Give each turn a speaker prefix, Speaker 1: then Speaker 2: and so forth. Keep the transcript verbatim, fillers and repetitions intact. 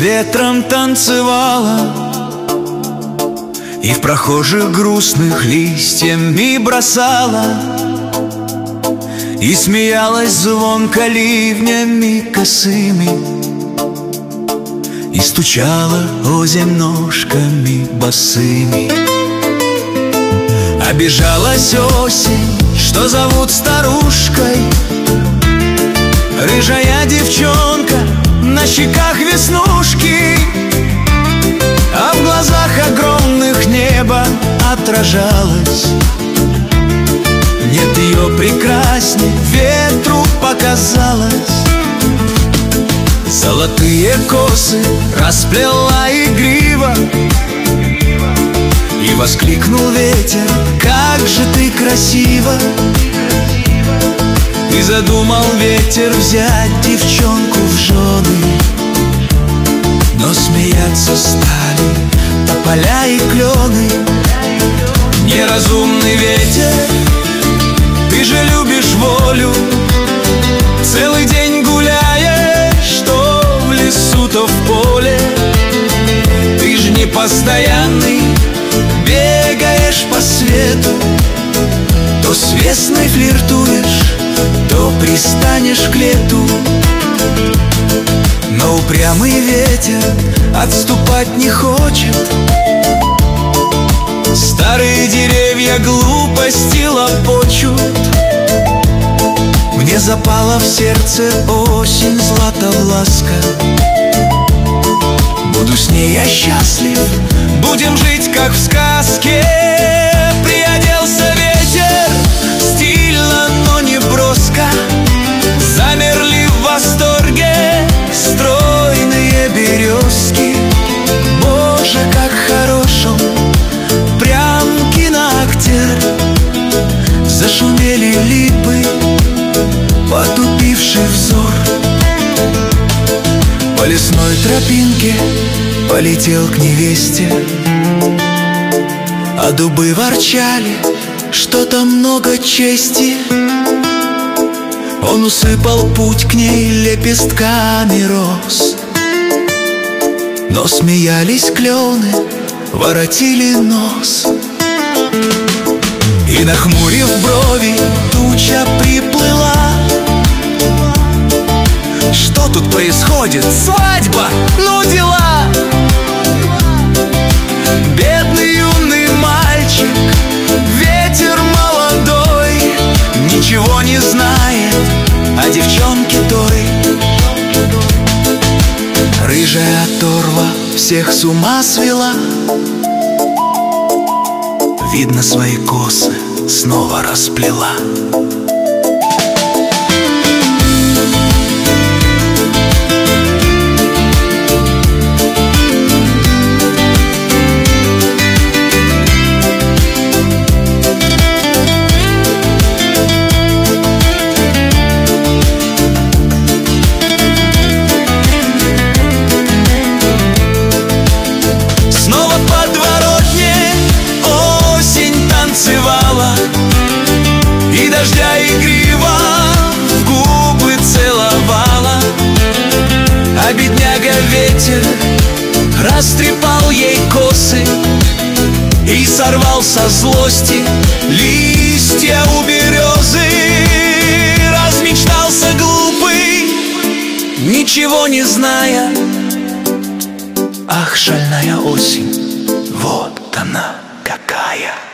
Speaker 1: ветром танцевала и в прохожих грустных листьями бросала, и смеялась звонко ливнями косыми, и стучала озимь ножками босыми. Обижалась осень, что зовут старушкой, рыжая девчонка, на щеках веснушки, а в глазах огромных небо отражалось. Нет ее прекрасней, ветру показалось. Золотые косы расплела игриво, и воскликнул ветер: как же ты красива! И задумал ветер взять девчонку в жены, но смеяться стали тополя и клены. Неразумный ветер, ты же любишь волю, целый день гуляешь, то в лесу, то в поле. Ты же не постоянный, бегаешь по свету, то с весной флиртуешь, то пристанешь к лету. Но упрямый ветер отступать не хочет. Старые деревья глупости лопочут. Мне запала в сердце осень златовласка. Буду с ней я счастлив, будем жить как в сказке. Приоделся ветер стильно, но не броско. Замерли в восторге стройные березки. Боже, как хорош он, прям киноактер. Зашумели липы, потупивший взор. По лесной тропинке полетел к невесте, а дубы ворчали, что-то много чести. Он усыпал путь к ней лепестками роз, но смеялись клены, воротили нос. И, нахмурив брови, туча приплыла. Что тут происходит? Свадьба? Ну дела! Бедный юный мальчик, ветер молодой, ничего не знает о девчонке той. Рыжая оторва всех с ума свела. Видно, свои косы снова расплела. И дождя игриво в губы целовала, а бедняга ветер растрепал ей косы и сорвал со злости листья у березы. Размечтался глупый, ничего не зная. Ах, шальная осень, вот она какая!